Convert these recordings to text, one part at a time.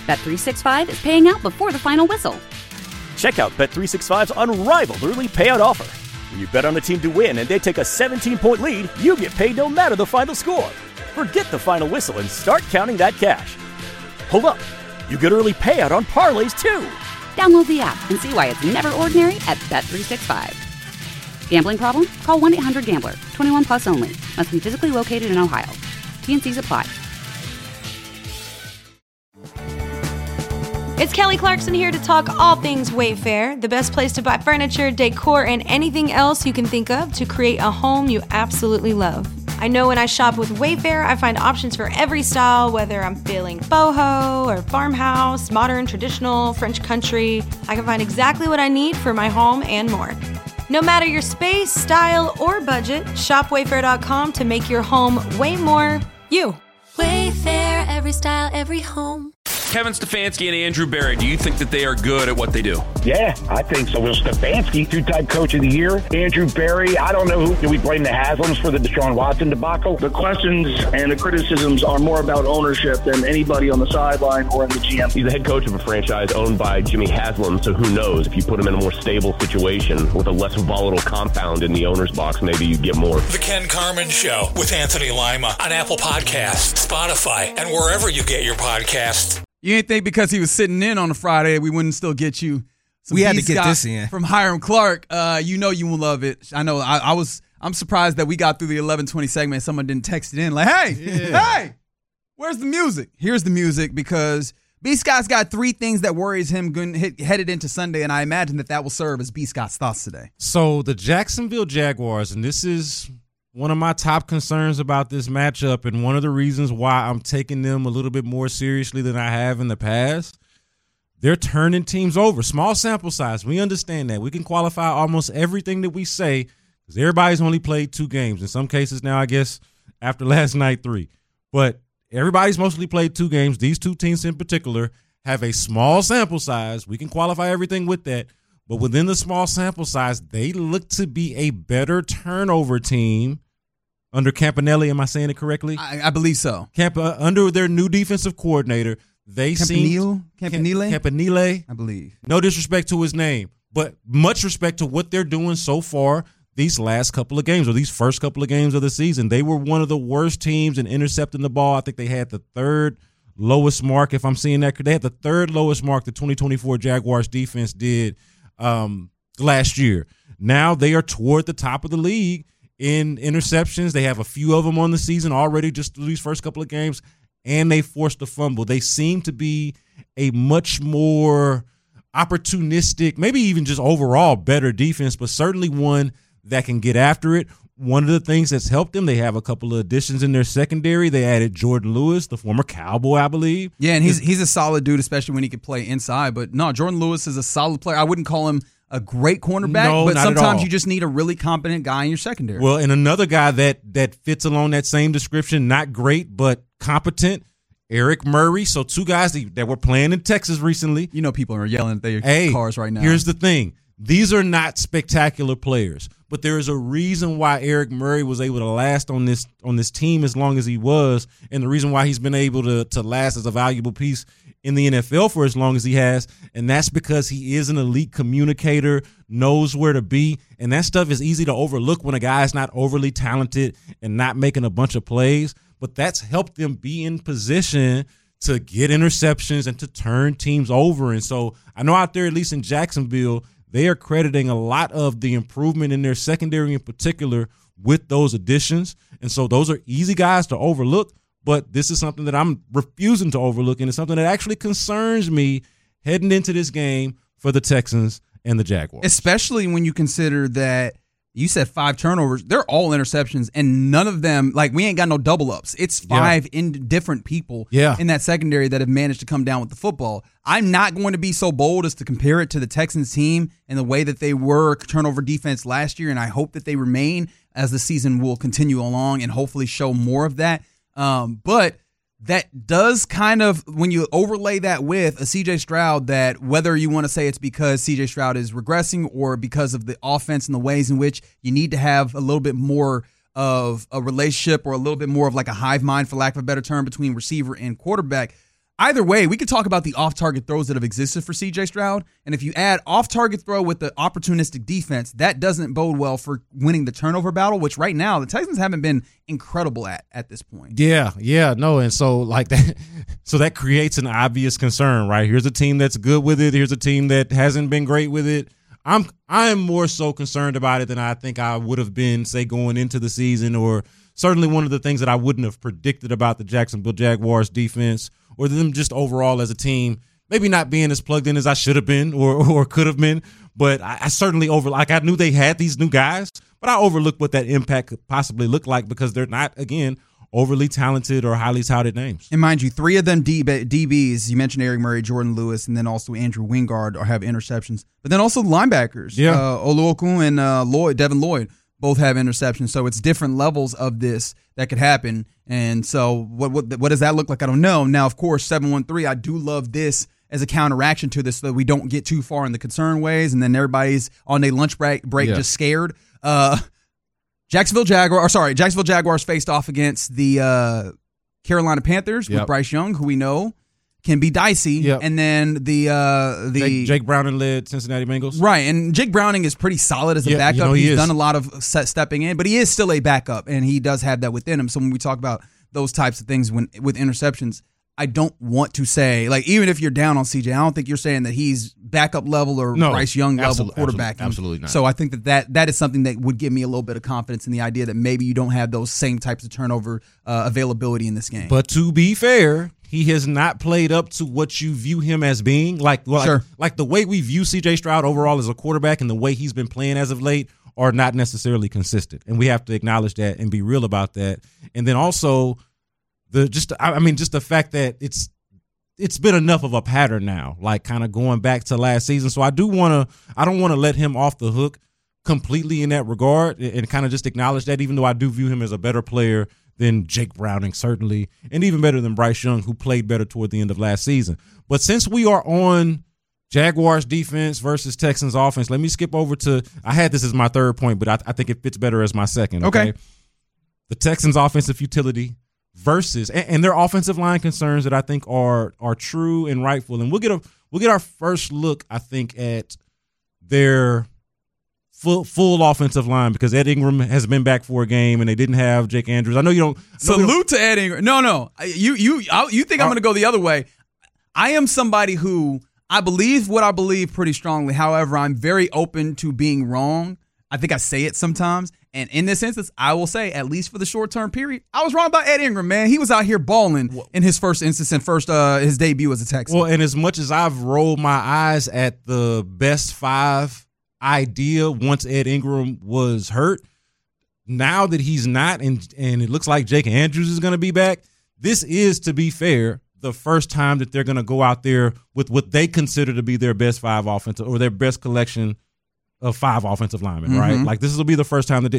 Bet365 is paying out before the final whistle. Check out Bet365's unrivaled early payout offer. When you bet on a team to win and they take a 17-point lead, you get paid no matter the final score. Forget the final whistle and start counting that cash. Hold up. You get early payout on parlays, too. Download the app and see why it's never ordinary at Bet365. Gambling problem? Call 1-800-GAMBLER. 21 plus only. Must be physically located in Ohio. T&Cs apply. It's Kelly Clarkson here to talk all things Wayfair, the best place to buy furniture, decor, and anything else you can think of to create a home you absolutely love. I know when I shop with Wayfair, I find options for every style, whether I'm feeling boho or farmhouse, modern, traditional, French country. I can find exactly what I need for my home and more. No matter your space, style, or budget, shop Wayfair.com to make your home way more you. Wayfair, every style, every home. Kevin Stefanski and Andrew Berry, do you think that they are good at what they do? Yeah, I think so. Well, Stefanski, two-time coach of the year. Andrew Berry, I don't know who. Do we blame the Haslams for the Deshaun Watson debacle? The questions and the criticisms are more about ownership than anybody on the sideline or in the GM. He's the head coach of a franchise owned by Jimmy Haslam, so who knows? If you put him in a more stable situation with a less volatile compound in the owner's box, maybe you get more. The Ken Carman Show with Anthony Lima on Apple Podcasts, Spotify, and wherever you get your podcasts. You ain't think because he was sitting in on a Friday we wouldn't still get you some. We had to get this in from Hiram Clark. You know you will love it. I know. I'm surprised that we got through the 11:20 segment and someone didn't text it in like, hey, where's the music? Here's the music because B. Scott's got 3 things that worries him headed into Sunday, and I imagine that will serve as B. Scott's thoughts today. So the Jacksonville Jaguars, and this is one of my top concerns about this matchup and one of the reasons why I'm taking them a little bit more seriously than I have in the past, they're turning teams over. Small sample size. We understand that. We can qualify almost everything that we say because everybody's only played 2 games. In some cases now, I guess, after last night, 3. But everybody's mostly played 2 games. These 2 teams in particular have a small sample size. We can qualify everything with that. But within the small sample size, they look to be a better turnover team under Campanelli. Am I saying it correctly? I believe so. Under their new defensive coordinator, they Campanile, I believe. No disrespect to his name, but much respect to what they're doing so far these last couple of games or these first couple of games of the season. They were one of the worst teams in intercepting the ball. I think they had the 3rd lowest mark, if I'm seeing that. They had the 3rd lowest mark the 2024 Jaguars defense did last year. Now they are toward the top of the league in interceptions. They have a few of them on the season already just through these first couple of games, and they forced a fumble. They seem to be a much more opportunistic, maybe even just overall better defense, but certainly one that can get after it. One of the things that's helped them, they have a couple of additions in their secondary. They added Jordan Lewis, the former Cowboy, I believe. Yeah, and he's a solid dude, especially when he can play inside. But no, Jordan Lewis is a solid player. I wouldn't call him a great cornerback, but sometimes you just need a really competent guy in your secondary. Well, and another guy that fits along that same description, not great, but competent, Eric Murray. So 2 guys that were playing in Texas recently. You know people are yelling at their cars right now. Here's the thing. These are not spectacular players, but there is a reason why Eric Murray was able to last on this team as long as he was, and the reason why he's been able to last as a valuable piece in the NFL for as long as he has, and that's because he is an elite communicator, knows where to be, and that stuff is easy to overlook when a guy is not overly talented and not making a bunch of plays, but that's helped them be in position to get interceptions and to turn teams over. And so I know out there, at least in Jacksonville, they are crediting a lot of the improvement in their secondary in particular with those additions, and so those are easy guys to overlook. But this is something that I'm refusing to overlook, and it's something that actually concerns me heading into this game for the Texans and the Jaguars. Especially when you consider that you said 5 turnovers. They're all interceptions, and none of them, like, we ain't got no double-ups. It's 5 different people in that secondary that have managed to come down with the football. I'm not going to be so bold as to compare it to the Texans team and the way that they were turnover defense last year, and I hope that they remain as the season will continue along and hopefully show more of that. But that does kind of, when you overlay that with a C.J. Stroud, that whether you want to say it's because C.J. Stroud is regressing or because of the offense and the ways in which you need to have a little bit more of a relationship or a little bit more of like a hive mind, for lack of a better term, between receiver and quarterback, either way, we could talk about the off-target throws that have existed for C.J. Stroud, and if you add off-target throw with the opportunistic defense, that doesn't bode well for winning the turnover battle, which right now the Texans haven't been incredible at this point. Yeah, no, and so like that, so that creates an obvious concern, right? Here's a team that's good with it. Here's a team that hasn't been great with it. I am more so concerned about it than I think I would have been, say, going into the season, or certainly one of the things that I wouldn't have predicted about the Jacksonville Jaguars defense, or them just overall as a team, maybe not being as plugged in as I should have been or could have been. But I certainly I knew they had these new guys, but I overlooked what that impact could possibly look like because they're not, again, overly talented or highly touted names. And mind you, 3 of them DBs, you mentioned Eric Murray, Jordan Lewis, and then also Andrew Wingard have interceptions. But then also linebackers, Oluokun and Devin Lloyd, both have interceptions. So it's different levels of this that could happen. And so what does that look like? I don't know. Now, of course, 713, I do love this as a counteraction to this so that we don't get too far in the concern ways and then everybody's on their lunch break just scared. Jacksonville Jaguars faced off against the Carolina Panthers with Bryce Young, who we know can be dicey, and then the Jake Browning led Cincinnati Bengals, right? And Jake Browning is pretty solid as a backup. He's done a lot of stepping in, but he is still a backup, and he does have that within him. So when we talk about those types of things with interceptions, I don't want to say, like, even if you're down on CJ, I don't think you're saying that he's backup level or Bryce Young level quarterback. Absolutely not. So I think that is something that would give me a little bit of confidence in the idea that maybe you don't have those same types of turnover availability in this game. But to be fair, he has not played up to what you view him as being. Like the way we view CJ Stroud overall as a quarterback and the way he's been playing as of late are not necessarily consistent. And we have to acknowledge that and be real about that. And then also just the fact that it's been enough of a pattern now, like kind of going back to last season. So I don't want to let him off the hook completely in that regard and kind of just acknowledge that, even though I do view him as a better player than Jake Browning, certainly, and even better than Bryce Young, who played better toward the end of last season. But since we are on Jaguars defense versus Texans offense, let me skip over to, I had this as my third point, but I think it fits better as my second. Okay. The Texans offensive utility versus and their offensive line concerns that I think are true and rightful. And we'll get our first look, I think, at their full offensive line, because Ed Ingram has been back for a game and they didn't have Jake Andrews. I know you don't salute to Ed Ingram. No. You think I'm going to go the other way. I am somebody who I believe what I believe pretty strongly. However, I'm very open to being wrong. I think I say it sometimes. And in this instance, I will say, at least for the short-term period, I was wrong about Ed Ingram, man. He was out here balling in his first instance and his debut as a Texan. Well, and as much as I've rolled my eyes at the best 5 idea once Ed Ingram was hurt, now that he's not and it looks like Jake Andrews is going to be back, this is, to be fair, the first time that they're going to go out there with what they consider to be their best 5 offensive or their best collection of 5 offensive linemen, right? Like, this will be the first time that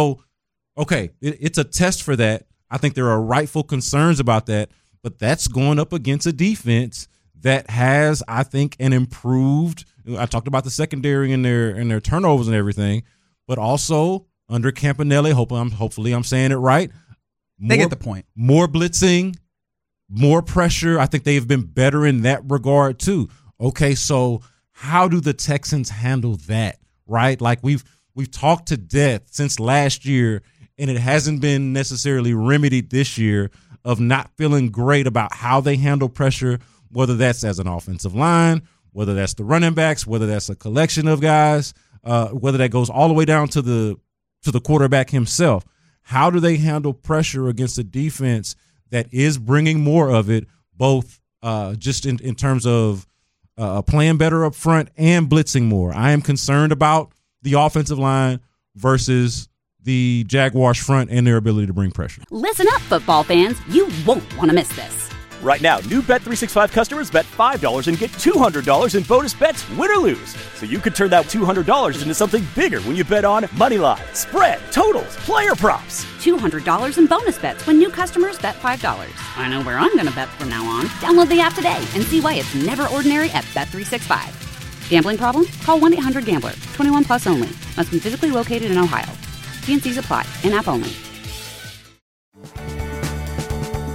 it's a test for that. I think there are rightful concerns about that, but that's going up against a defense that has, I think, an improved. I talked about the secondary and their turnovers and everything, but also under Campanelli, hopefully I'm saying it right. They get the point. More blitzing, more pressure. I think they've been better in that regard too. Okay, so how do the Texans handle that? Right? Like we've talked to death since last year, and it hasn't been necessarily remedied this year, of not feeling great about how they handle pressure, whether that's as an offensive line, whether that's the running backs, whether that's a collection of guys, whether that goes all the way down to the quarterback himself. How do they handle pressure against a defense that is bringing more of it, both just in terms of playing better up front and blitzing more? I am concerned about the offensive line versus the Jaguars front and their ability to bring pressure. Listen up, football fans. You won't want to miss this. Right now, new Bet365 customers bet $5 and get $200 in bonus bets, win or lose. So you could turn that $200 into something bigger when you bet on moneyline, spread, totals, player props. $200 in bonus bets when new customers bet $5. I know where I'm going to bet from now on. Download the app today and see why it's never ordinary at Bet365. Gambling problem? Call 1-800-GAMBLER. 21 plus only. Must be physically located in Ohio. T&Cs apply. In-app only.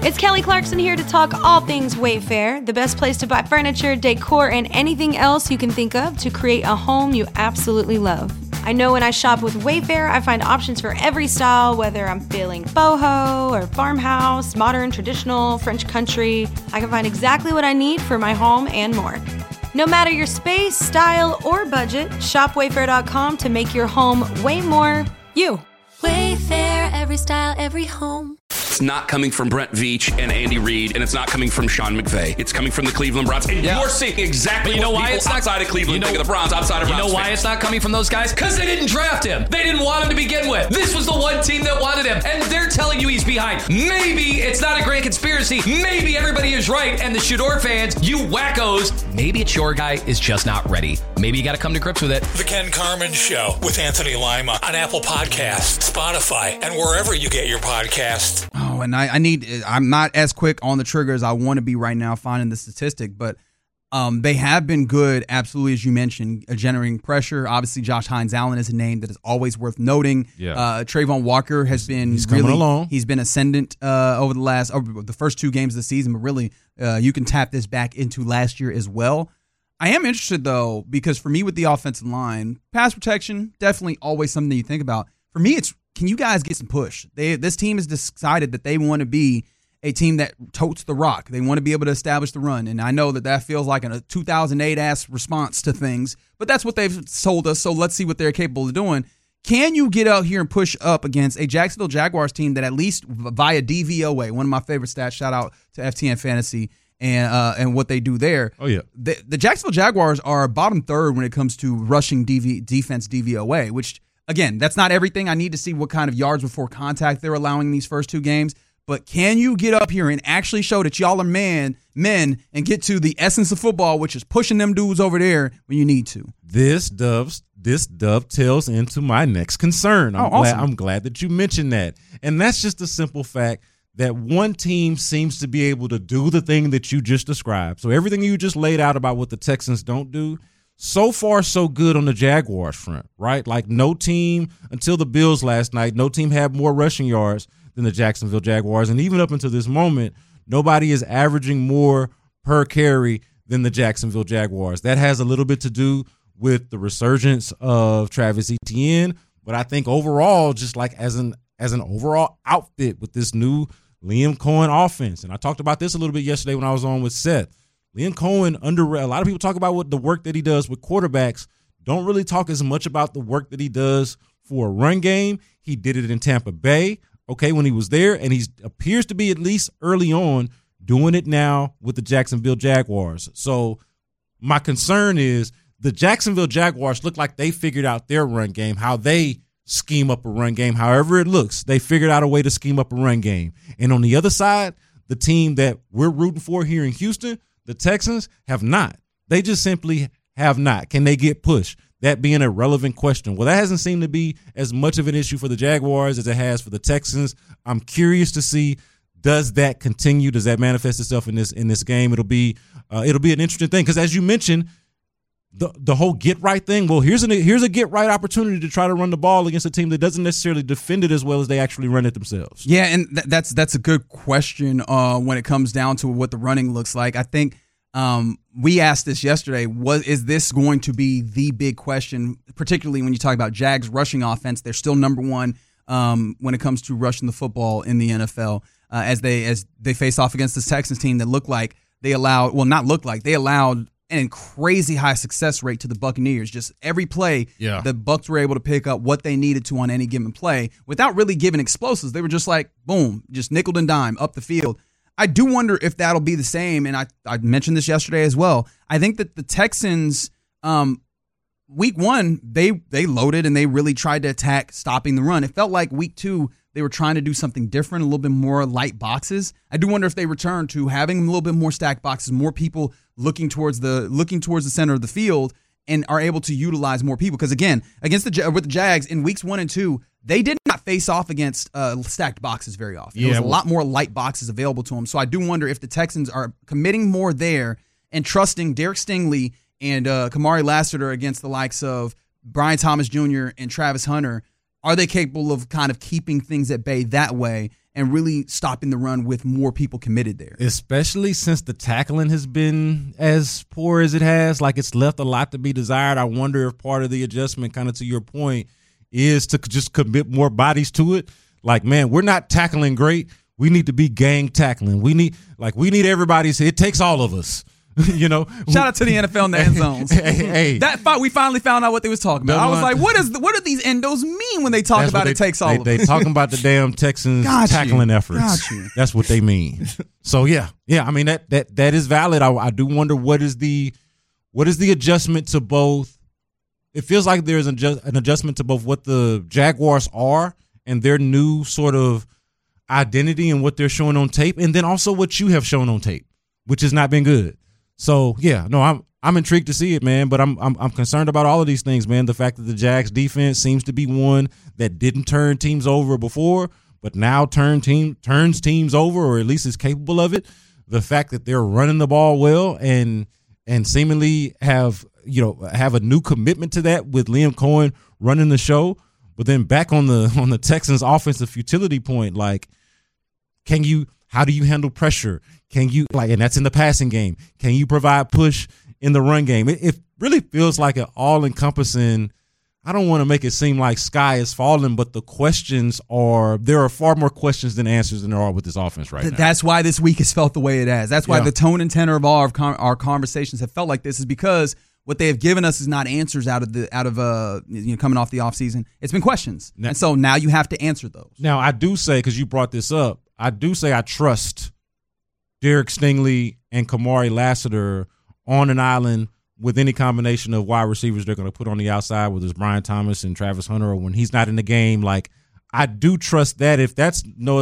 It's Kelly Clarkson here to talk all things Wayfair, the best place to buy furniture, decor, and anything else you can think of to create a home you absolutely love. I know when I shop with Wayfair, I find options for every style, whether I'm feeling boho or farmhouse, modern, traditional, French country. I can find exactly what I need for my home and more. No matter your space, style, or budget, shop Wayfair.com to make your home way more you. Wayfair, every style, every home. It's not coming from Brent Veach and Andy Reid, and it's not coming from Sean McVay. It's coming from the Cleveland Browns. And you're seeing exactly what people outside of Cleveland think of the Browns, outside of Browns. You know why it's not coming from those guys? Because they didn't draft him. They didn't want him to begin with. This was the one team that wanted him, and they're telling you he's behind. Maybe it's not a great conspiracy. Maybe everybody is right, and the Shador fans, you wackos, maybe it's your guy is just not ready. Maybe you got to come to grips with it. The Ken Carman Show with Anthony Lima on Apple Podcasts, Spotify, and wherever you get your podcasts. Oh, and I'm not as quick on the trigger as I want to be right now finding the statistic, but they have been good, absolutely, as you mentioned, generating pressure. Obviously, Josh Hines-Allen is a name that is always worth noting. Yeah. Trayvon Walker has been he's coming along. He's been ascendant over the first 2 games of the season, but really you can tap this back into last year as well. I am interested, though, because for me with the offensive line, pass protection, definitely always something that you think about. For me, it's can you guys get some push? This team has decided that they want to be a team that totes the rock. They want to be able to establish the run. And I know that feels like a 2008-ass response to things, but that's what they've told us, so let's see what they're capable of doing. Can you get out here and push up against a Jacksonville Jaguars team that at least via DVOA, one of my favorite stats, shout out to FTN Fantasy, and what they do there. Oh, yeah. The Jacksonville Jaguars are bottom third when it comes to rushing defense DVOA, which, again, that's not everything. I need to see what kind of yards before contact they're allowing these first 2 games. But can you get up here and actually show that y'all are men and get to the essence of football, which is pushing them dudes over there when you need to? This dovetails into my next concern. I'm glad that you mentioned that. And that's just the simple fact that one team seems to be able to do the thing that you just described. So everything you just laid out about what the Texans don't do, so far so good on the Jaguars front, right? Like no team until the Bills last night, no team had more rushing yards than the Jacksonville Jaguars. And even up until this moment, nobody is averaging more per carry than the Jacksonville Jaguars. That has a little bit to do with the resurgence of Travis Etienne. But I think overall, just like as an overall outfit with this new Liam Cohen offense, and I talked about this a little bit yesterday when I was on with Seth. Liam Cohen, a lot of people talk about what the work that he does with quarterbacks, don't really talk as much about the work that he does for a run game. He did it in Tampa Bay, when he was there, and he appears to be, at least early on, doing it now with the Jacksonville Jaguars. So my concern is the Jacksonville Jaguars look like they figured out their run game, how they scheme up a run game, however it looks. They figured out a way to scheme up a run game. And on the other side, the team that we're rooting for here in Houston, the Texans, have not. They just simply have not. Can they get pushed? That being a relevant question. Well, that hasn't seemed to be as much of an issue for the Jaguars as it has for the Texans. I'm curious to see, does that continue? Does that manifest itself in this game? It'll be an interesting thing because, as you mentioned, the whole get right thing. Well, here's a get right opportunity to try to run the ball against a team that doesn't necessarily defend it as well as they actually run it themselves. Yeah, and that's a good question when it comes down to what the running looks like. I think we asked this yesterday. Is this going to be the big question, particularly when you talk about Jags rushing offense? They're still number 1 when it comes to rushing the football in the NFL as they face off against this Texans team that they allowed and crazy high success rate to the Buccaneers. Just every play, the Bucs were able to pick up what they needed to on any given play without really giving explosives. They were just like, boom, just nickel and dime up the field. I do wonder if that'll be the same, and I mentioned this yesterday as well. I think that the Texans, week 1, they loaded and they really tried to attack stopping the run. It felt like week 2, they were trying to do something different, a little bit more light boxes. I do wonder if they return to having a little bit more stacked boxes, more people looking towards the center of the field, and are able to utilize more people. Because again, with the Jags in weeks 1 and 2, they did not face off against stacked boxes very often. There was a lot more light boxes available to them. So I do wonder if the Texans are committing more there and trusting Derek Stingley and Kamari Lassiter against the likes of Brian Thomas Jr. and Travis Hunter. Are they capable of kind of keeping things at bay that way and really stopping the run with more people committed there. Especially since the tackling has been as poor as it has. Like, it's left a lot to be desired. I wonder if part of the adjustment, kind of to your point, is to just commit more bodies to it. Like, man, we're not tackling great. We need to be gang tackling. We need everybody's. It takes all of us. You know, shout out to the NFL in the end zones. Hey. That fight, we finally found out what they was talking about. I was like, what do these endos mean when they talk about it takes all of us? They talking about the damn Texans tackling efforts. That's what they mean. So yeah. I mean that is valid. I do wonder what is the adjustment to both. It feels like there's an adjustment to both what the Jaguars are and their new sort of identity and what they're showing on tape, and then also what you have shown on tape, which has not been good. So yeah, no, I'm intrigued to see it, man. But I'm concerned about all of these things, man. The fact that the Jags defense seems to be one that didn't turn teams over before, but now turns teams over, or at least is capable of it. The fact that they're running the ball well and seemingly have a new commitment to that with Liam Cohen running the show. But then back on the Texans' offensive futility point, like, how do you handle pressure? Can you, and that's in the passing game. Can you provide push in the run game? It really feels like an all-encompassing. I don't want to make it seem like sky is falling, but there are far more questions than answers than there are with this offense right now. That's why this week has felt the way it has. That's why the tone and tenor of all of our conversations have felt like this, is because what they have given us is not answers out of coming off the offseason. It's been questions. And so now you have to answer those. Now, I do say, because you brought this up, I trust Derek Stingley and Kamari Lassiter on an island with any combination of wide receivers they're going to put on the outside, whether it's Brian Thomas and Travis Hunter, or when he's not in the game. Like, I do trust that. If that's for no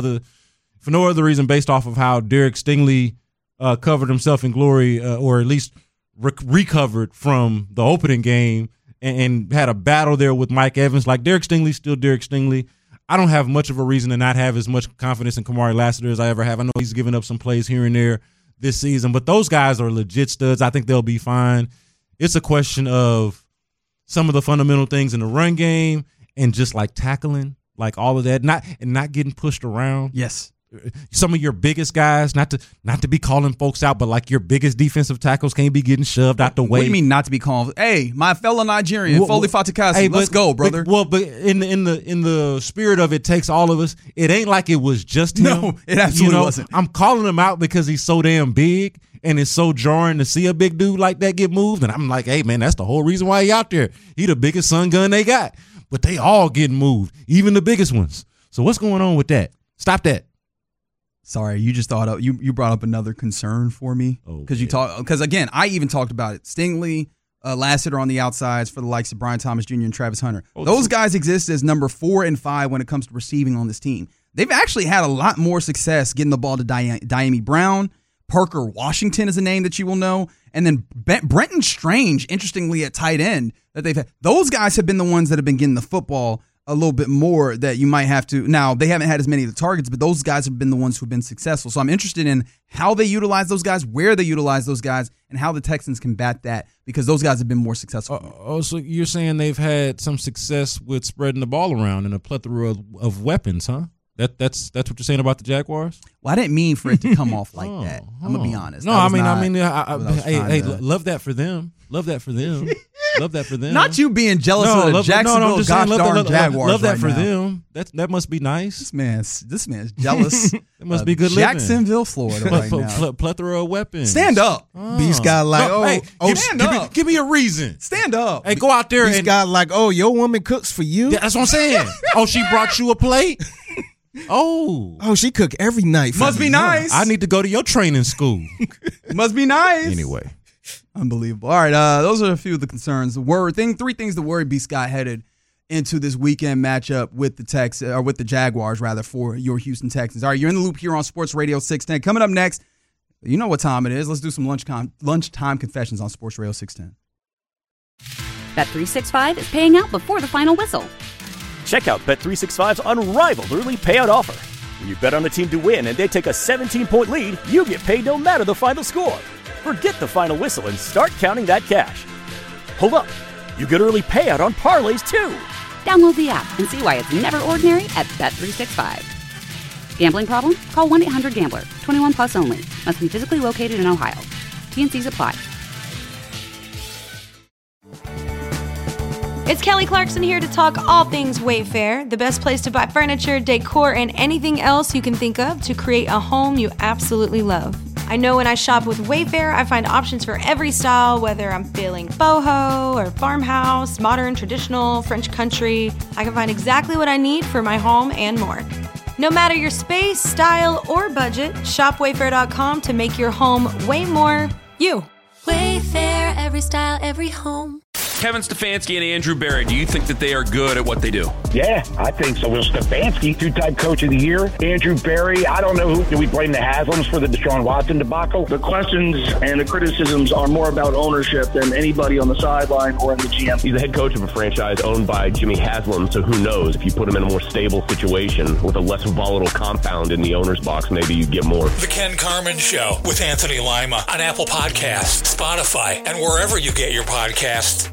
other reason, based off of how Derek Stingley covered himself in glory, or at least recovered from the opening game and had a battle there with Mike Evans. Like, Derek Stingley's still Derek Stingley. I don't have much of a reason to not have as much confidence in Kamari Lassiter as I ever have. I know he's given up some plays here and there this season, but those guys are legit studs. I think they'll be fine. It's a question of some of the fundamental things in the run game and just like tackling, like all of that, not getting pushed around. Yes. Some of your biggest guys, not to be calling folks out, but like your biggest defensive tackles can't be getting shoved out the way. What do you mean not to be called? Hey, my fellow Nigerian, Foley Fatukasi, let's go, brother. But in the spirit of it takes all of us, it ain't like it was just him. No, it absolutely wasn't. I'm calling him out because he's so damn big, and it's so jarring to see a big dude like that get moved. And I'm like, hey, man, that's the whole reason why he out there. He the biggest sun gun they got. But they all getting moved, even the biggest ones. So what's going on with that? Stop that. Sorry, you just thought you brought up another concern for me because again, I even talked about it. Stingley, Lassiter on the outsides for the likes of Brian Thomas Jr. and Travis Hunter. Those guys exist as number 4 and 5 when it comes to receiving on this team. They've actually had a lot more success getting the ball to Diami Brown. Parker Washington is a name that you will know, and then Brenton Strange, interestingly at tight end, that they've had. Those guys have been the ones that have been getting the football a little bit more that you might have to. Now, they haven't had as many of the targets, but those guys have been the ones who've been successful. So I'm interested in how they utilize those guys, where they utilize those guys, and how the Texans combat that, because those guys have been more successful. So you're saying they've had some success with spreading the ball around and a plethora of weapons, huh? That's what you're saying about the Jaguars? Well, I didn't mean for it to come off like that. I'm gonna be honest. No, I mean, love that for them. Love that for them. Love that for them. Not you being jealous of the Jacksonville gosh darn Jaguars. Love that right for now. them. That must be nice. This man's jealous. It must be good Jacksonville, living. Florida right now. Plethora of weapons. Stand up. Beast got like, stand up. Give me a reason. Stand up. Hey, go out there Beast got like, your woman cooks for you. Yeah, that's what I'm saying. She brought you a plate. Oh, she cook every night. Must be nice. I need to go to your training school. Must be nice. Anyway. Unbelievable. All right, those are a few of the concerns. Three things that worry B. Scott headed into this weekend matchup with the Jaguars, rather, for your Houston Texans. All right, you're in the loop here on Sports Radio 610. Coming up next, you know what time it is. Let's do some lunchtime confessions on Sports Radio 610. Bet365 is paying out before the final whistle. Check out Bet365's unrivaled early payout offer. When you bet on a team to win and they take a 17-point lead, you get paid no matter the final score. Forget the final whistle and start counting that cash. Hold up. You get early payout on parlays, too. Download the app and see why it's never ordinary at Bet365. Gambling problem? Call 1-800-GAMBLER. 21 plus only. Must be physically located in Ohio. T&Cs apply. It's Kelly Clarkson here to talk all things Wayfair, the best place to buy furniture, decor, and anything else you can think of to create a home you absolutely love. I know when I shop with Wayfair, I find options for every style, whether I'm feeling boho or farmhouse, modern, traditional, French country. I can find exactly what I need for my home and more. No matter your space, style, or budget, shop Wayfair.com to make your home way more you. Wayfair, every style, every home. Kevin Stefanski and Andrew Berry, do you think that they are good at what they do? Yeah, I think so. Will Stefanski, two-time coach of the year. Andrew Berry, I don't know who. Do we blame the Haslams for the Deshaun Watson debacle? The questions and the criticisms are more about ownership than anybody on the sideline or in the GM. He's the head coach of a franchise owned by Jimmy Haslam, so who knows? If you put him in a more stable situation with a less volatile compound in the owner's box, maybe you get more. The Ken Carman Show with Anthony Lima on Apple Podcasts, Spotify, and wherever you get your podcasts.